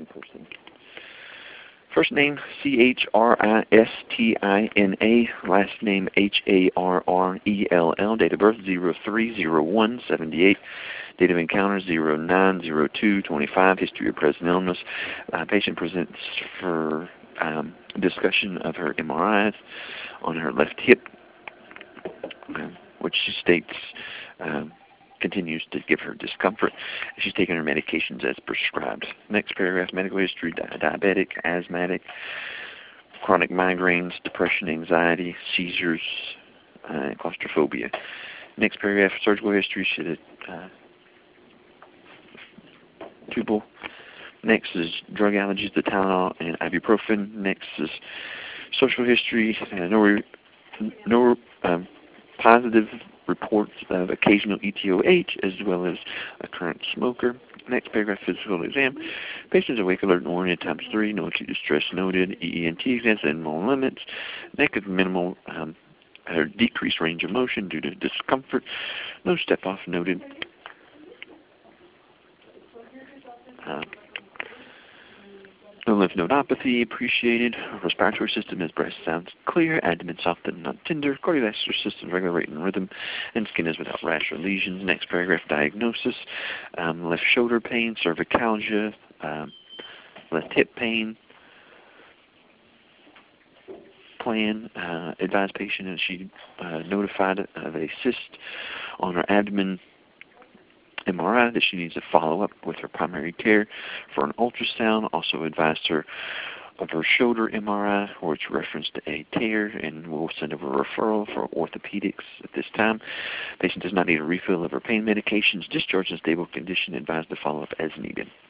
person. First name Christina, last name Harrell, date of birth 03/01/78, date of encounter 09/02/25, history of present illness. Patient presents for discussion of her MRIs on her left hip, which she states continues to give her discomfort. She's taking her medications as prescribed. Next paragraph, medical history, diabetic, asthmatic, chronic migraines, depression, anxiety, seizures, claustrophobia. Next paragraph, surgical history, she had tubal. Next is drug allergies, the Tylenol and ibuprofen. Next is social history, no positive reports of occasional ETOH, as well as a current smoker. Next paragraph, physical exam. Patient's awake, alert, and oriented ×3. No acute distress noted. EENT exams and normal limits. Neck of minimal or decreased range of motion due to discomfort. No step-off noted. No lymph nodopathy appreciated. Respiratory system is breast sounds clear, abdomen soft and not tender, cardiovascular system regular rate and rhythm, and skin is without rash or lesions. Next paragraph, diagnosis. Left shoulder pain, cervicalgia, left hip pain. Plan, advised patient and she notified of a cyst on her abdomen MRI that she needs to follow up with her primary care for an ultrasound. Also advised her of her shoulder MRI, which referenced a tear, and we'll send over a referral for orthopedics at this time. Patient does not need a refill of her pain medications. Discharged in stable condition. Advised to follow up as needed.